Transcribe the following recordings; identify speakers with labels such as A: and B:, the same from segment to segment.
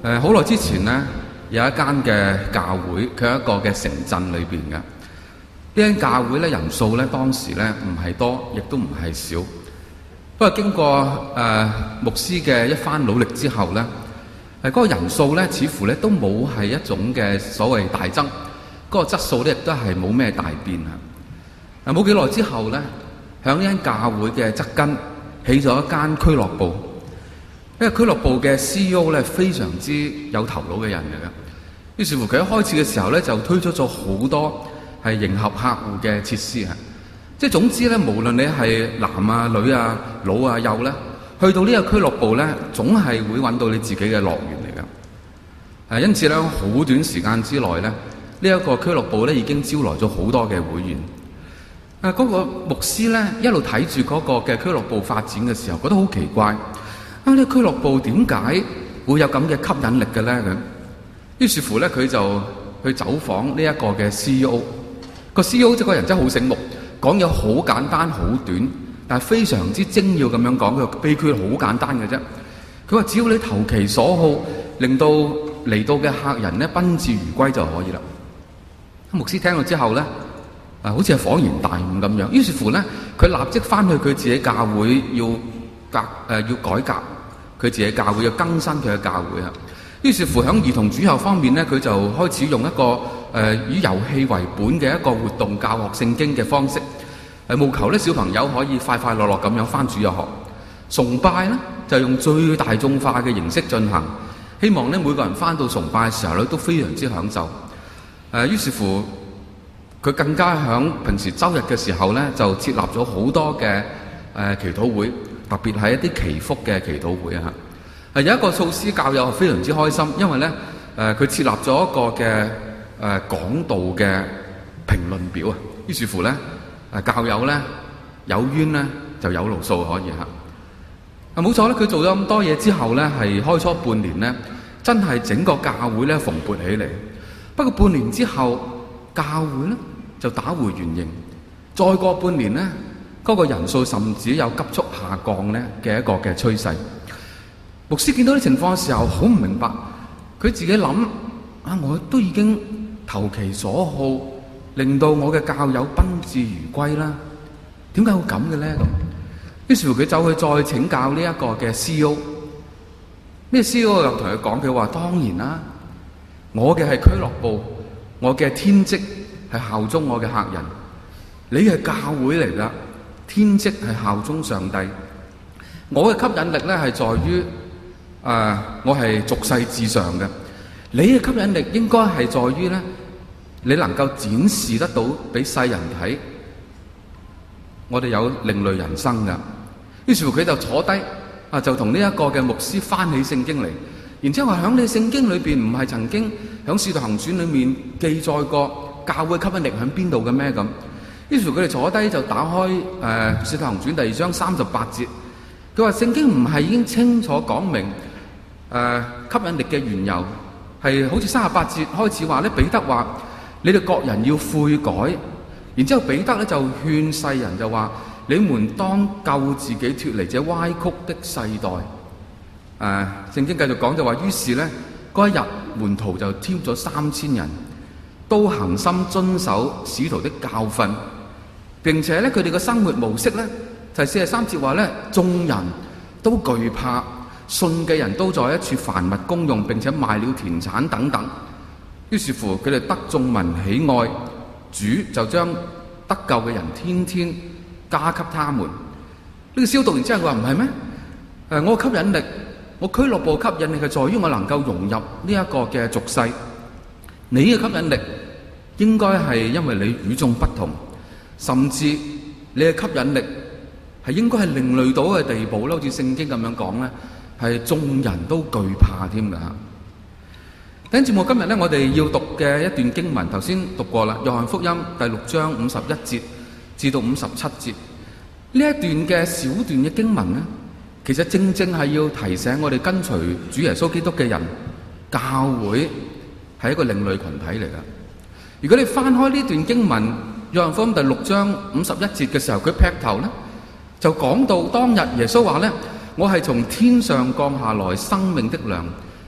A: 好耐之前呢，有一間嘅教會，佢係一個嘅城鎮裏邊嘅。呢間教會咧人數咧當時咧唔係多，亦都唔係少。不過經過牧師嘅一番努力之後咧，嗰個人數咧似乎咧都冇係一種嘅所謂大增，嗰個質素咧亦都係冇咩大變啊！冇幾耐之後咧，響呢間教會嘅側根起咗一間俱樂部。呢個俱樂部嘅 CEO 咧非常之有頭腦嘅人嚟嘅，於是乎佢一開始嘅時候咧就推出咗好多係迎合客戶嘅設施啊！即係總之咧，無論你係男啊、女啊、老啊、幼咧，去到呢個俱樂部咧，總係會揾到你自己嘅樂園嚟嘅。因此咧，好短時間之內咧，呢一個俱樂部咧已經招來咗好多嘅會員。嗰個牧師咧一路睇住嗰個嘅俱樂部發展嘅時候，覺得好奇怪。呢個俱樂部點解會有咁嘅吸引力嘅咧？咁於是乎咧，佢就去走訪呢一個嘅 CEO。個 CEO 即係個人真係好醒目，講嘢好簡單好短，但係非常之精要咁樣講。佢個秘訣好簡單嘅啫。佢話只要你投其所好，令到嚟到嘅客人咧賓至如歸就可以啦。牧師聽咗之後咧，好似係恍然大悟咁樣。於是乎咧，佢立即翻去佢自己教會要改革佢自己教會，要更新佢嘅教會啊。於是乎喺兒童主日方面咧，佢就開始用一個以遊戲為本嘅一個活動教學聖經嘅方式，務求咧小朋友可以快快樂樂咁樣翻主日學。崇拜咧就用最大眾化嘅形式進行，希望咧每個人翻到崇拜嘅時候咧都非常之享受。於是乎佢更加喺平時周日嘅時候咧就設立咗好多嘅祈禱會，特別係一啲祈福嘅祈禱會啊！有一個素師教友非常之開心，因為咧佢設立咗一個嘅講道嘅評論表啊！於是乎咧教友咧有冤咧就有路數可以嚇。冇錯咧，佢做咗咁多嘢之後咧，係開初半年咧，真係整個教會咧蓬勃起嚟。不過半年之後，教會咧就打回原形。再過半年咧，嗰個人數甚至有急速下降咧嘅一個嘅趨勢。牧師見到啲情況嘅時候，好唔明白。佢自己諗我都已經投其所好，令到我嘅教友賓至如歸啦。點解會咁嘅咧？咁於是乎佢走去再請教呢一個嘅 CEO。呢個 CEO 又同佢講，佢話當然啦，我嘅係俱樂部，我嘅天職係效忠我嘅客人。你係教會嚟噶，天職係效忠上帝。我嘅吸引力咧係在於我係俗世至上嘅。你嘅吸引力應該係在於咧，你能夠展示得到俾世人睇，我哋有另類人生噶。於是乎佢就坐低就同呢一個嘅牧師翻起聖經嚟，然之後話響你聖經裏邊唔係曾經響使徒行傳裏面記載過教會吸引力喺邊度嘅咩咁？於是乎佢哋坐低就打開使徒行傳第2章38節，佢話聖經唔係已經清楚講明吸引力嘅緣由，係好似38節開始話咧，彼得話你哋各人要悔改，然之後彼得咧就勸世人就話，你們當救自己脫離這歪曲的世代。聖經繼續講就話，於是咧嗰一日門徒就添咗3000人，都恒心遵守使徒的教訓，並且咧佢哋嘅生活模式咧就係43節話咧，眾人都懼怕，信嘅人都在一處凡物公用，並且賣了田產等等。於是乎佢哋得眾民喜愛，主就將得救嘅人天天加給他們。呢個消毒完之後佢話唔係咩？我吸引力，我俱樂部吸引力係在於我能夠融入呢一個嘅俗世。你嘅吸引力應該係因為你與眾不同，甚至你嘅吸引力係應該係另類到嘅地步啦。好似聖經咁樣講咧，係眾人都懼怕添㗎。弟兄姊妹，今日咧我哋要讀嘅一段經文，頭先讀過啦，約翰福音第6章51節至到57節。呢一段嘅小段嘅經文咧，其實正正係要提醒我哋跟隨主耶穌基督嘅人，教會係一個另類群體嚟㗎。如果你翻開呢段經文，約翰福音第6章51節嘅時候，佢劈頭咧就講到當日耶穌話咧，我係從天上降下來生命的糧，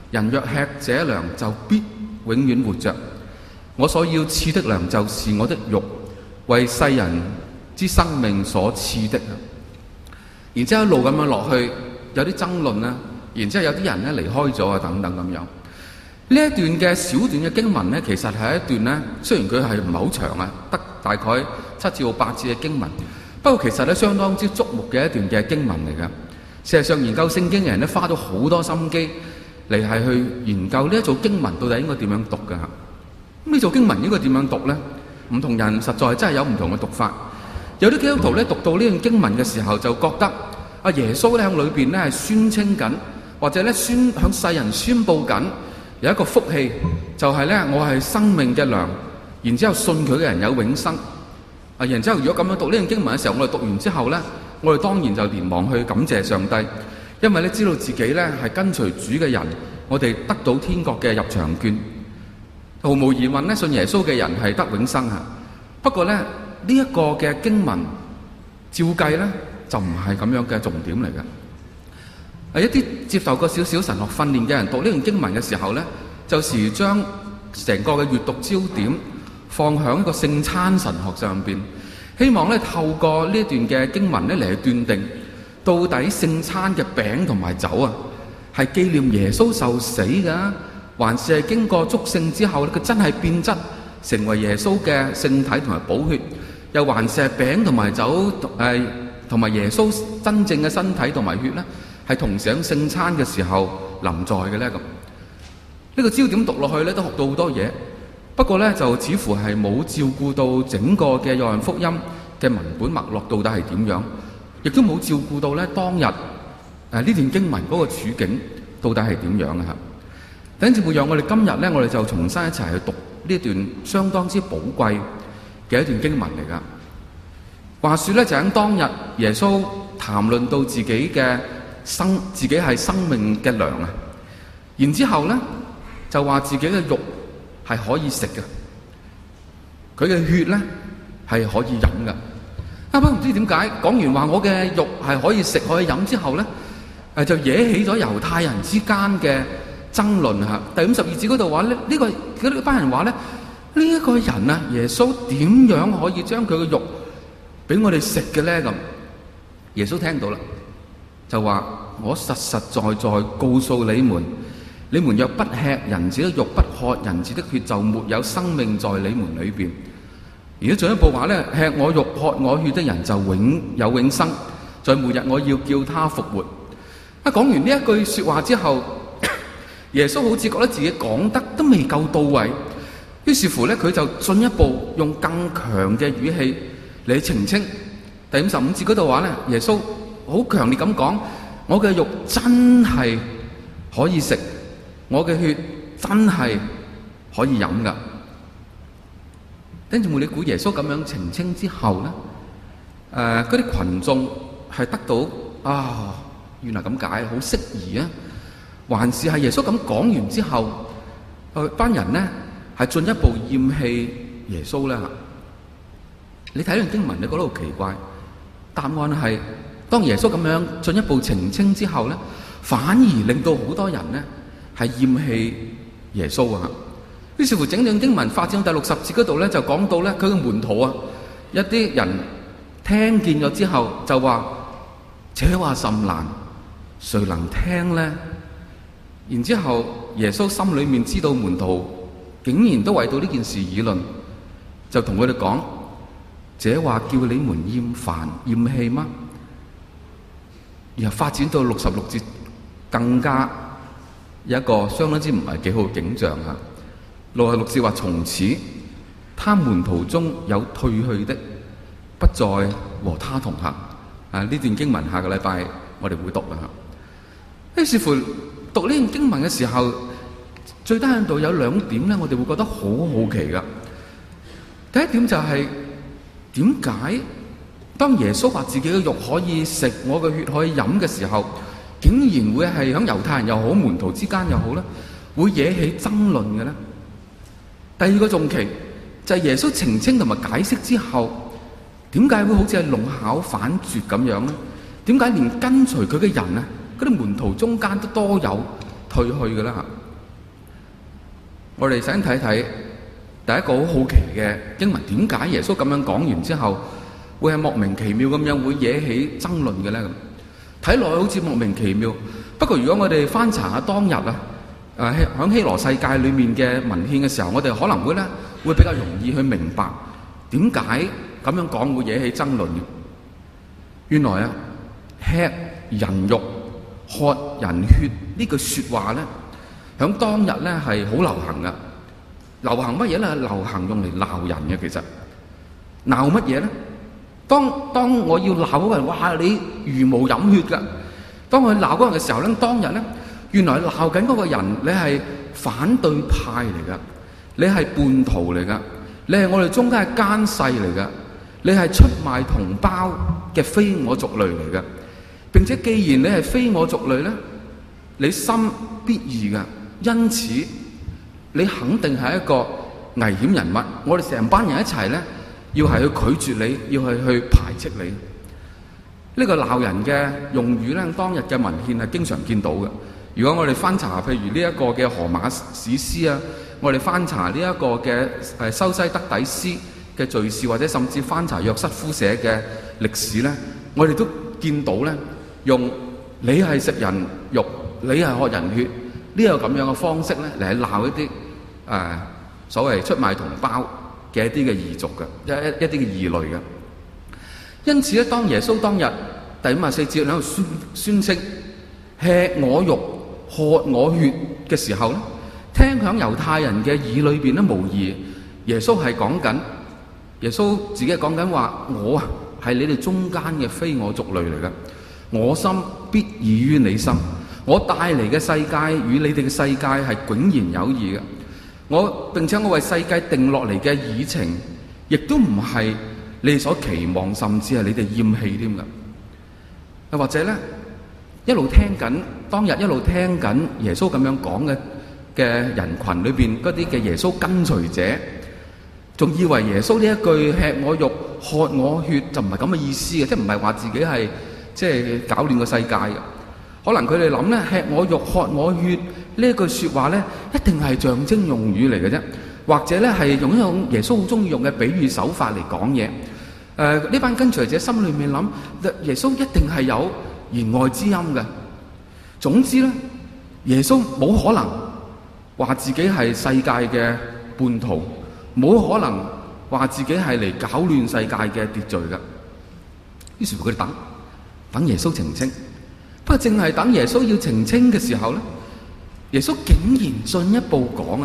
A: 人若吃這糧，就必永遠活着。我所要賜的糧，就是我的肉，為世人之生命所賜的。然之後一路咁樣落去，有啲爭論啦，然之後有啲人咧離開咗啊，等等咁樣。呢一段嘅小段嘅經文咧，其實係一段咧，雖然佢係唔係好長啊，得大概7至8節嘅經文，不過其實咧相當之矚目嘅一段嘅經文嚟㗎。事實上，研究聖經嘅人咧花咗好多心機嚟係去研究呢一組經文到底應該點樣讀㗎嚇。咁呢組經文應該點樣讀咧？唔同人實在真係有唔同嘅讀法。有啲基督徒咧讀到呢段經文嘅時候，就覺得阿耶穌咧喺裏邊咧係宣稱緊，或者咧向世人宣佈緊有一個福氣，就係咧我係生命嘅糧，然之後信佢嘅人有永生。然之後如果咁樣讀呢段經文嘅時候，我哋讀完之後咧，我哋當然就連忙去感謝上帝，因為咧知道自己咧係跟隨主嘅人，我哋得到天國嘅入場券。毫無疑問咧，信耶穌嘅人係得永生啊。不過咧呢一個嘅經文照計咧就唔係咁樣嘅重點嚟嘅。一啲接受過少少神學訓練嘅人讀呢段經文嘅時候咧，就時將成個嘅閱讀焦點放響一個聖餐神學上邊，希望咧透過呢一段嘅經文咧嚟去斷定到底聖餐嘅餅同埋酒啊係紀念耶穌受死嘅，還是係經過祝聖之後佢真係變質成為耶穌嘅聖體同埋寶血，又還是係餅同埋酒同埋耶穌真正嘅身體同埋血咧係同上聖餐嘅時候臨在嘅咧？咁呢個焦點讀落去咧都學到好多嘢，不過咧就似乎係冇照顧到整個嘅約翰福音嘅文本脈絡到底係點樣，亦都冇照顧到咧當日呢段經文嗰個處境到底係點樣嘅嚇。等陣會讓我哋今日咧，我哋就重新一齊去讀呢段相當之寶貴嘅一段經文嚟噶。話說咧，就喺當日耶穌談論到自己係生命嘅糧啊，然之後咧就話自己嘅肉係可以食嘅，佢嘅血咧係可以飲嘅。不過唔知點解講完話我嘅肉係可以食可以飲之後咧，就惹起咗猶太人之間嘅爭論嚇。第52節嗰度話咧，呢班人話咧，呢一個人啊，耶穌點樣可以將佢嘅肉俾我哋食嘅咧？咁耶穌聽到啦，就話：我實實在在告訴你們，你們若不吃人子的肉，不喝人子的血，就沒有生命在你們裏邊。而家進一步話咧，吃我肉喝我血的人就有永生，在末日我要叫他復活。講完呢一句說話之後，耶穌好似覺得自己講得都未夠到位，於是乎咧佢就進一步用更強嘅語氣嚟澄清。第55節嗰度話咧，耶穌好強烈咁講：我嘅肉真係可以食，我嘅血真係可以飲噶。跟住你估耶穌咁樣澄清之後咧，嗰啲群眾係得到原來咁解，好適宜啊！還是係耶穌咁講完之後，班人咧係進一步厭棄耶穌咧？你睇完經文，你覺得好奇怪。答案係，當耶穌咁樣進一步澄清之後咧，反而令到好多人咧係厭棄耶穌啊！於是乎，整段經文發展到第60節嗰度咧，就講到咧佢嘅門徒啊，一啲人聽見咗之後就話：這話甚難，誰能聽呢？然之後耶穌心裏面知道門徒竟然都為到呢件事議論，就同佢哋講：這話叫你們厭煩厭棄嗎？然後發展到66節，更加有一個相當之唔係幾好嘅景象嚇。66節話：從此他門徒中有退去的，不再和他同行。呢段經文下個禮拜我哋會讀啦。於是乎讀呢段經文嘅時候，最低限度有兩點咧，我哋會覺得好好奇噶。第一點就係點解當耶穌話自己嘅肉可以食，我嘅血可以飲嘅時候，竟然會係響猶太人又好，門徒之間又好咧，會惹起爭論嘅咧？第二個重奇就係耶穌澄清同埋解釋之後，點解會好似係弄巧反拙咁樣咧？點解連跟隨佢嘅人啊，嗰啲門徒中間都多有退去嘅啦嚇？ 我哋想睇睇第一個好好奇嘅經文，點解耶穌咁樣講完之後，會係莫名其妙咁樣會惹起爭論嘅咧？咁睇落去好似莫名其妙，不過如果我哋翻查下當日響希羅世界裏面嘅文獻嘅時候，我哋可能會比較容易去明白點解咁樣講會惹起爭論嘅。原來吃人肉、喝人血呢句說話咧，響當日咧係好流行噶。流行乜嘢咧？流行用嚟鬧人嘅。其實鬧乜嘢咧？當我要鬧嗰個人，哇！你茹毛飲血噶。當我鬧嗰人嘅時候咧，當日咧，原來鬧緊嗰個人，你係反對派嚟噶，你係叛徒嚟噶，你係我哋中間嘅奸細嚟噶，你係出賣同胞嘅非我族類嚟噶。並且既然你係非我族類咧，你心必異噶，因此你肯定係一個危險人物。我哋成班人一齊咧，要係去拒絕你，要係去排斥你。呢個鬧人嘅用語咧，當日嘅文獻係經常見到嘅。如果我哋翻查譬如呢一個嘅荷馬史詩啊，我哋翻查呢一個嘅修西德底斯嘅敘事，或者甚至翻查約瑟夫寫嘅歷史咧，我哋都見到咧，用你係食人肉，你係喝人血呢個咁樣嘅方式咧嚟鬧一啲所謂出賣同胞嘅一啲嘅異族嘅一啲嘅異類嘅。因此咧，當耶穌當日第54節喺度宣稱吃我肉、喝我血嘅時候咧，聽響猶太人嘅耳裏邊咧，無疑耶穌係講緊，耶穌自己係講緊話，我係你哋中間嘅非我族類嚟嘅，我心必異於你心，我帶嚟嘅世界與你哋嘅世界係迥然有異嘅，並且我為世界定落嚟嘅議程，亦都唔係你哋所期望，甚至係你哋厭棄添㗎。又或者咧，當日一路聽緊耶穌咁樣講嘅人群裏邊嗰啲嘅耶穌跟隨者，仲以為耶穌呢一句吃我肉、喝我血就唔係咁嘅意思嘅，即係唔係話自己係即係搞亂個世界嘅。可能佢哋諗咧，吃我肉、喝我血呢一句說話咧，一定係象徵用語嚟嘅啫，或者咧係用一種耶穌好中意用嘅比喻手法嚟講嘢。呢班跟隨者心裏面諗，耶穌一定係有言外之音嘅。總之咧，耶穌冇可能話自己係世界嘅叛徒，冇可能話自己係嚟搞亂世界嘅秩序嘅。於是乎佢哋等耶穌澄清。不過正係等耶穌要澄清嘅時候咧，耶穌竟然進一步講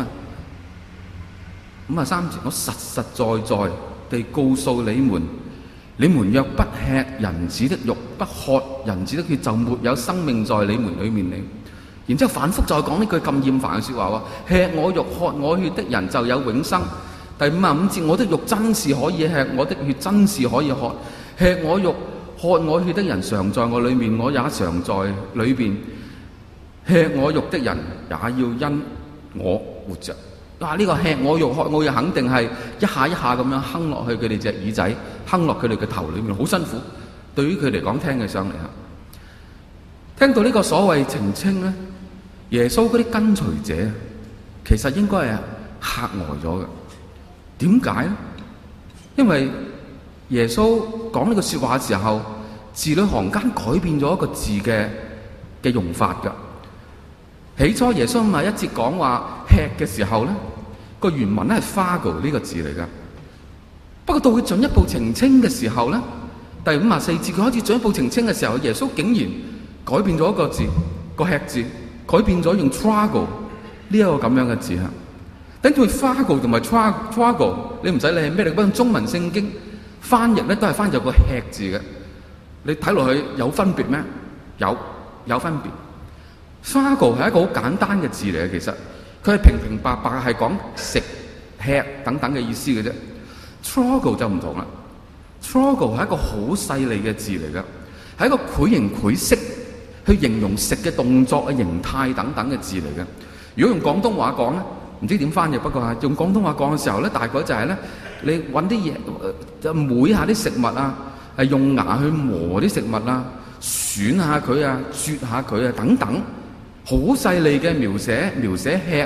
A: 53節，我實實在在地告訴你們，你們若不吃人子的肉，不喝人子的血，就沒有生命在你們裏面了。然之後反覆再講呢句咁厭煩嘅說話，吃我肉、喝我血的人就有永生。第55節，我的肉真是可以吃，我的血真是可以喝。吃我肉、喝我血的人常在我裏面，我也常在裏邊。吃我肉的人也要因我活着。呢個吃我肉、喝我血肯定係一下一下咁樣哼落去佢哋隻耳仔，哼落佢哋嘅頭裏面，好辛苦。對於佢嚟講，聽起上嚟聽到呢個所謂澄清咧，耶穌嗰啲跟隨者其實應該係嚇呆咗嘅。點解咧？因為耶穌講呢個說話嘅時候，字裏行間改變咗一個字嘅用法噶。起初耶穌51節講話吃嘅時候咧，個原文咧係 phago 呢個字嚟噶。不過到佢進一步澄清嘅時候咧，第54節佢開始進一步澄清嘅時候，耶穌竟然改變咗一個字，個吃字改變咗用 trago 呢一個咁樣嘅字啊。等住 phago 同埋 trago， 你唔使理係咩嚟，不過中文聖經翻譯咧都係翻譯個吃字嘅。你睇落去有分別咩？有分別。phago 係一個好簡單嘅字嚟嘅，其實佢係平平白白係講食、吃等等嘅意思嘅啫。trago 就唔同啦。trago 係一個好細膩嘅字嚟噶，係一個繪形繪色去形容食嘅動作嘅形態等等嘅字嚟嘅。如果用廣東話講咧，唔知點翻譯，不過係用廣東話講嘅時候咧，大概就係咧，你揾啲嘢就每下啲食物啊，係用牙去磨啲食物啊，選下佢啊，啜下佢啊等等，好細膩嘅描寫吃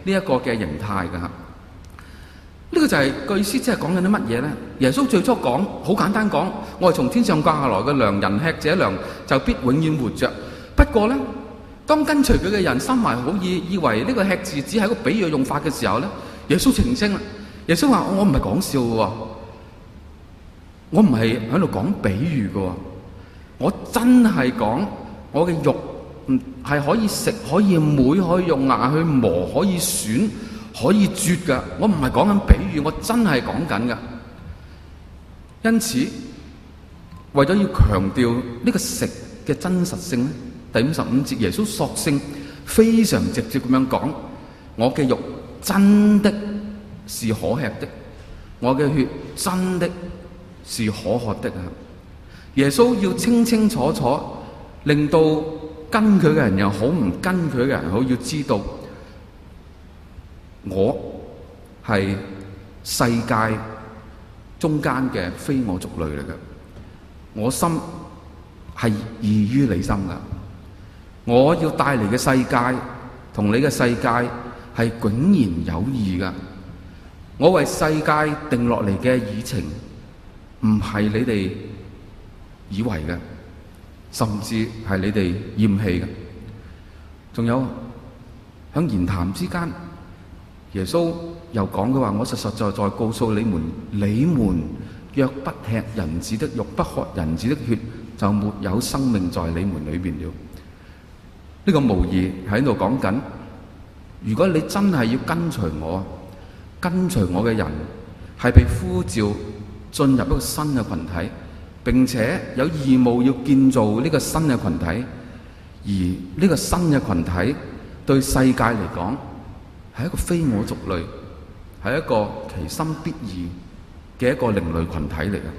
A: 呢一個嘅形態㗎。呢個就係個意思，即係講緊啲乜嘢咧？耶穌最初講好簡單講，我係從天上降下來嘅糧，人吃這糧就必永遠活着。不過咧，當跟隨佢嘅人心懷好意，以為呢個吃字只係一個比喻用法嘅時候咧，耶穌澄清啦。耶穌話：我唔係講笑嘅喎，我唔係喺度講比喻嘅喎，我真係講我嘅肉係可以食、可以每可以用牙去磨、可以選、可以啜噶，我唔係講緊比喻，我真係講緊噶。因此，為咗要強調呢個食嘅真實性咧，第55節耶穌索性非常直接咁樣講：我嘅肉真的是可吃的，我嘅血真的是可喝的啊！耶穌要清清楚楚，令到跟佢嘅人又好，唔跟佢嘅人好，要知道。我係世界中間嘅非我族類嚟嘅，我心係異於你心噶。我要帶嚟嘅世界同你嘅世界係迥然有異噶。我為世界定落嚟嘅議程，唔係你哋以為嘅，甚至係你哋厭棄嘅。仲有喺言談之間，耶穌又講嘅話：我實實在在告訴你們，你們若不吃人子的肉，不喝人子的血，就沒有生命在你們裏邊了。呢個無疑喺度講緊，如果你真係要跟隨我，跟隨我嘅人係被呼召進入一個新嘅群體，並且有義務要建造呢個新嘅群體，而呢個新嘅群體對世界嚟講係一個非我族類，係一個其心必異嘅一個另類群體嚟嘅。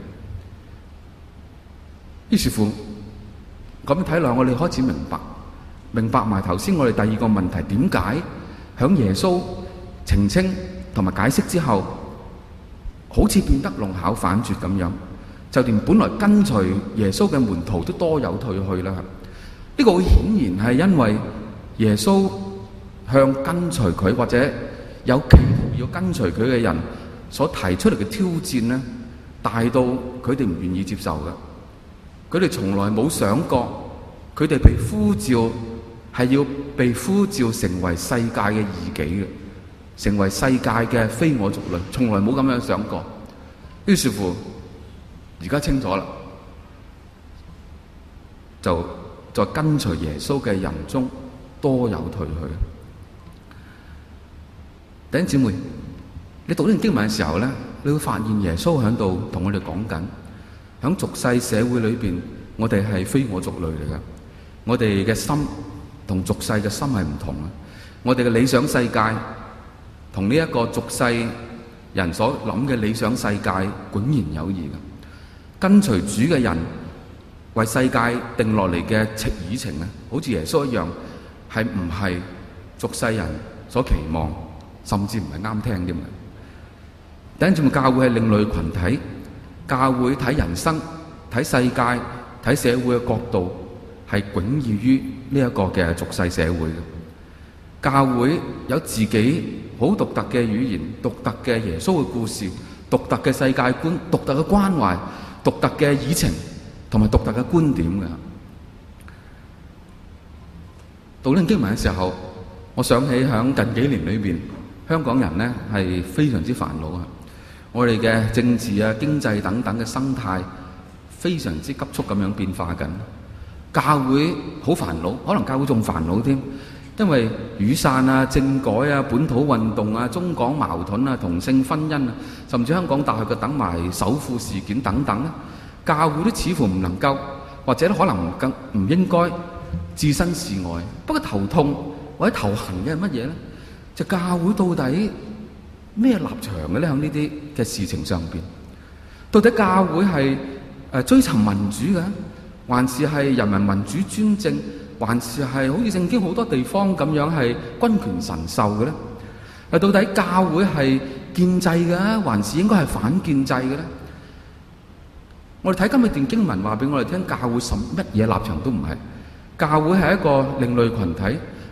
A: 於是乎，咁樣睇落，我哋開始明白埋頭先我哋第二個問題，點解響耶穌澄清同埋解釋之後，好似變得弄巧反拙咁樣，就連本來跟隨耶穌嘅門徒都多有退去啦。呢個好顯然係因為耶穌向跟隨佢或者有企圖要跟隨佢嘅人所提出嚟嘅挑戰呢，大到佢哋唔願意接受嘅。佢哋從來冇想過，佢哋被呼召係要被呼召成為世界嘅異己嘅，成為世界嘅非我族類，從來冇咁樣想過。於是乎，而家清楚啦，就在跟隨耶穌嘅人中多有退去。弟兄姊妹，你讀呢段經文嘅時候咧，你會發現耶穌喺度同我哋講緊，喺俗世社會裏邊，我哋係非我族類嚟嘅。我哋嘅心同俗世嘅心係唔同嘅。我哋嘅理想世界同呢一個俗世人所諗嘅理想世界迥然有異嘅。跟隨主嘅人為世界定落嚟嘅議程咧，好似耶穌一樣，係唔係俗世人所期望，甚至唔係啱聽添嘅。第一，教會係另類群體，教會睇人生、睇世界、睇社會嘅角度係迥異於呢一個嘅俗世社會嘅。教會有自己好獨特嘅語言、獨特嘅耶穌嘅故事、獨特嘅世界觀、獨特嘅關懷、獨特嘅議程同埋獨特嘅觀點嘅。讀呢經文嘅時候，我想起響近幾年裏邊，香港人呢係非常之煩惱啊！我哋嘅政治啊、經濟等等嘅生態非常之急速咁樣變化緊。教會好煩惱，可能教會仲煩惱添，因為雨傘啊、政改啊、本土運動啊、中港矛盾啊、同性婚姻啊，甚至香港大學嘅等埋首富事件等等咧，教會都似乎唔能夠，或者可能更唔應該置身事外。不過頭痛或者頭痕嘅係乜嘢咧？就教會到底咩立場嘅咧？喺呢啲嘅事情上邊，到底教會係追尋民主嘅，還是係人民民主專政，還是係好似聖經好多地方咁樣係君權神授嘅咧？到底教會係建制嘅，還是應該係反建制嘅咧？我哋睇今日段經文話俾我哋聽，教會乜嘢立場都唔係。教會係一個另類群體，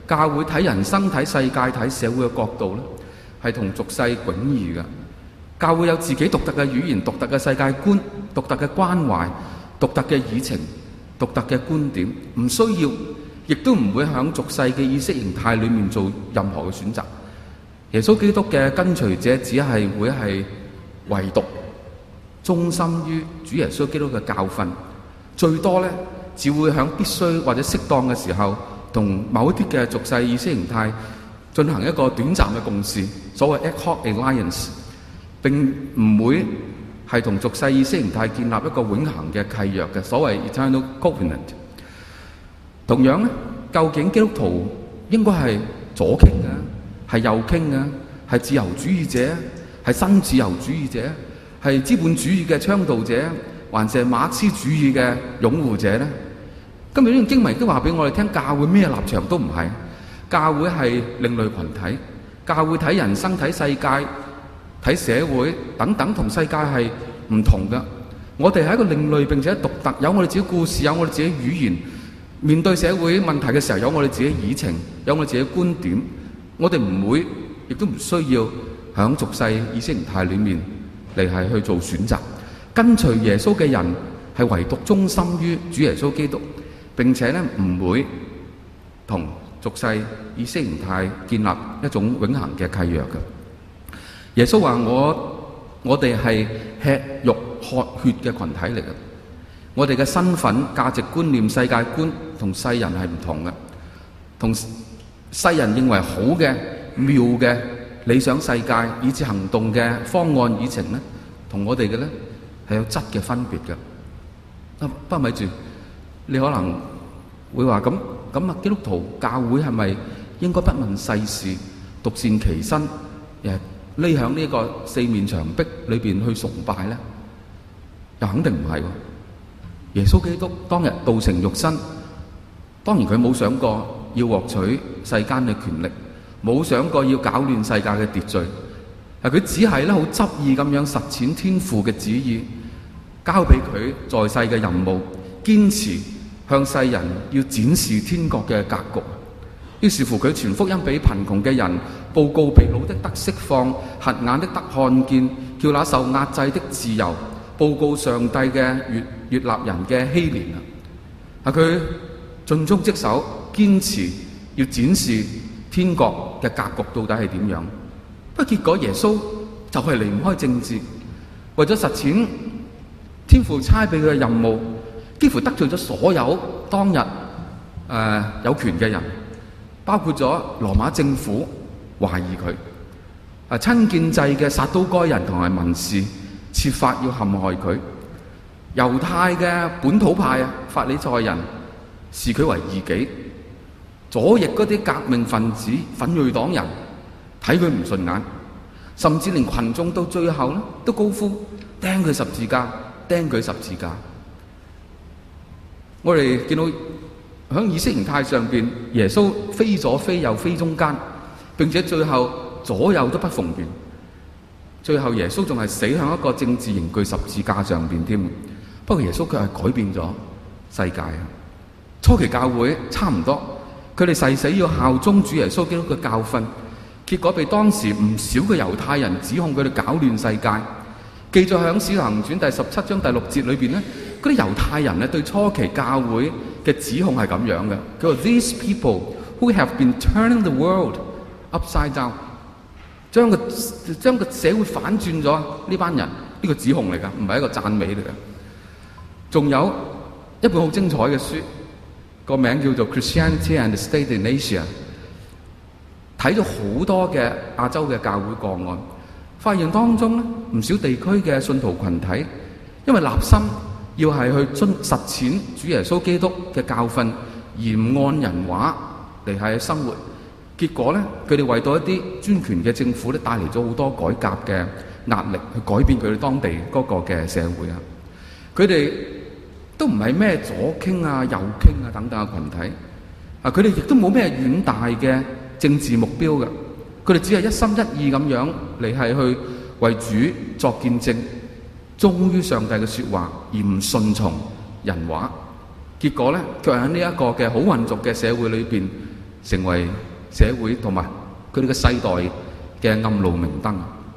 A: 教會睇人生、睇世界、睇社會嘅角度咧，係同俗世迥異嘅。教會有自己獨特嘅語言、獨特嘅世界觀、獨特嘅關懷、獨特嘅議程、獨特嘅觀點，唔需要，亦都唔會響俗世嘅意識形態裏面做任何嘅選擇。耶穌基督嘅跟隨者只係會係唯獨忠心於主耶穌基督嘅教訓，最多咧只會響必須或者適當嘅時候，同某一啲嘅俗世意識形態進行一個短暫嘅共事，所謂 ad hoc alliance， 並唔會係同俗世意識形態建立一個永恆嘅契約嘅，所謂 eternal covenant。同樣咧，究竟基督徒應該係左傾嘅，係右傾嘅，係自由主義者，係新自由主義者，係資本主義嘅倡導者，還是馬克思主義嘅擁護者咧？今日呢段經文都話俾我哋聽，教會咩立場都唔係，教會係另類群體，教會睇人生、睇世界、睇社會等等，同世界係唔同嘅。我哋係一個另類並且獨特，有我哋自己故事，有我哋自己語言。面對社會問題嘅時候，有我哋自己議程，有我哋自己觀點。我哋唔會，亦都唔需要響俗世意識形態裏面嚟係去做選擇。跟隨耶穌嘅人係唯獨忠心於主耶穌基督，並且咧唔會同俗世意識形態建立一種永恆嘅契約嘅。耶穌話：我哋係吃肉喝血嘅群體嚟嘅。我哋嘅身份、價值觀念、世界觀同世人係唔同嘅，同世人認為好嘅、妙嘅理想世界以至行動嘅方案議程咧，同我哋嘅咧係有質嘅分別嘅。不過咪住，你可能會話咁啊？基督徒教會係咪應該不問世事、獨善其身，匿響呢個四面牆壁裏邊去崇拜咧？又肯定唔係喎。耶穌基督當日道成肉身，當然佢冇想過要獲取世間嘅權力，冇想過要搞亂世界嘅秩序。佢只係咧好執意咁樣實踐天父嘅旨意，交俾佢在世嘅任務，堅持向世人要展示天國嘅格局。於是乎佢傳福音俾貧窮嘅人，報告被擄的得釋放，瞎眼的得看見，叫那受壓制的自由，報告上帝嘅悅納人嘅禧年啊！佢盡忠職守，堅持要展示天國嘅格局到底係點樣。不過結果耶穌就係離唔開政治，為咗實踐天父差俾佢嘅任務，幾乎得罪咗所有當日有權嘅人，包括咗羅馬政府懷疑佢，親建制嘅撒都該人同埋文士設法要陷害佢。猶太嘅本土派法利賽人視佢為異己，左翼嗰啲革命分子、奮銳黨人睇佢唔順眼，甚至連群眾到最後咧都高呼釘佢十字架，釘佢十字架。我哋見到喺意識形態上邊，耶穌非左非右非中間，並且最後左右都不逢源。最後耶穌仲係死喺一個政治刑具十字架上邊添。不過耶穌卻係改變咗世界。初期教會差唔多，佢哋誓死要效忠主耶穌基督嘅教訓，結果被當時唔少嘅猶太人指控佢哋搞亂世界。記載喺《使徒行傳》第17章第6節裏邊咧，嗰啲猶太人咧對初期教會嘅指控係咁樣嘅。佢話 ：These people who have been turning the world upside down， 將個社會反轉咗。呢班人呢個指控嚟㗎，唔係一個讚美嚟㗎。仲有一本好精彩嘅書，個名叫做《Christianity and the State in Asia》，睇咗好多嘅亞洲嘅教會個案，發現當中咧唔少地區嘅信徒群體，因為立心要係去實踐主耶穌基督嘅教訓，而唔按人話嚟係生活，結果咧佢哋為到一啲專權嘅政府咧帶嚟咗好多改革嘅壓力，去改變佢哋當地嗰個嘅社會啊。佢哋都唔係咩左傾啊、右傾啊等等嘅群體啊，佢哋亦都冇咩遠大嘅政治目標嘅，佢哋只係一心一意咁樣嚟係去為主作見證，忠於上帝嘅說話，而唔順從人話。結果咧，卻喺呢一個嘅好混濁嘅社會裏邊， 成為社會同埋佢哋嘅世代嘅暗路明燈。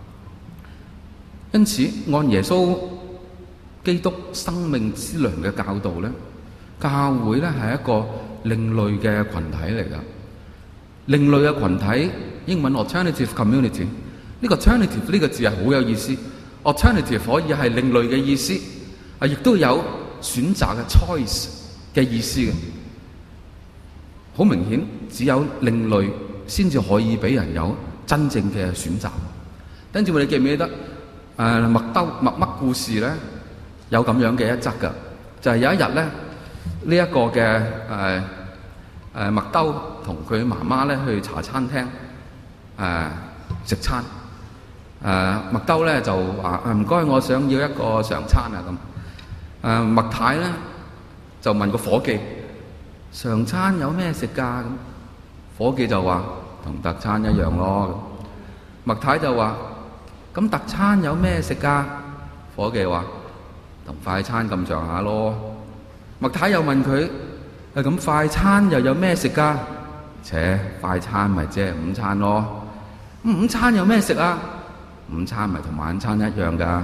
A: 因此，按耶穌基督生命之糧嘅教導咧，教會咧係一個另類嘅群體嚟㗎。另類嘅群體，英文 alternative community。呢個 alternative 呢個字係好有意思。alternative 可以係另類嘅意思，亦都有選擇嘅 choice 嘅意思嘅。好明顯，只有另類先至可以俾人有真正嘅選擇。跟住你記唔記得麥麥故事咧？有咁樣嘅一則㗎，就係有一日咧，呢一個嘅麥兜同佢媽媽咧去茶餐廳食餐。麥兜咧就話唔該，我想要一個常餐啊咁。麥太咧就問個伙計：常餐有咩食㗎？咁伙計就話同特餐一樣咯。麥太就話：咁特餐有咩食㗎？伙計話：同快餐咁上下咯。麥太又問佢：咁快餐又有咩食㗎？快餐咪即係午餐咯。午餐有咩食啊？午餐咪同晚餐一樣㗎。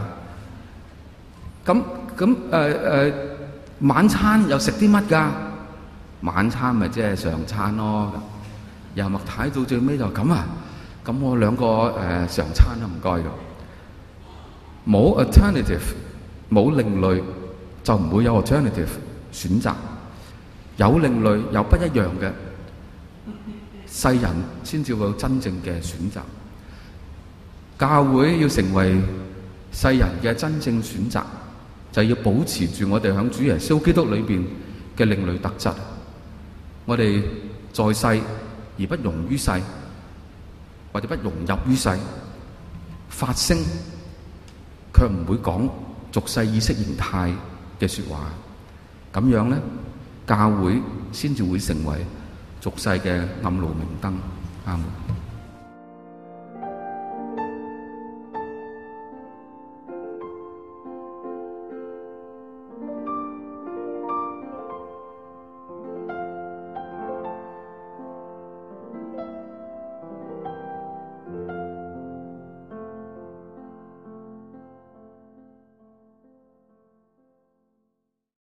A: 晚餐又食啲乜㗎？晚餐咪即係常餐咯。又麥太到最尾就咁啊，咁我兩個常餐都唔該㗎。冇 alternative， 冇另類就唔會有 alternative 選擇。有另類有不一樣嘅，世人先至會有真正嘅選擇。教會要成為世人嘅真正選擇，就要保持住我哋響主耶穌基督裏邊嘅另類特質。我哋在世而不容於世，或者不融入於世，發聲卻唔會講俗世意識形態嘅說話。咁樣咧，教會先至會成為俗世嘅暗路明燈。阿門。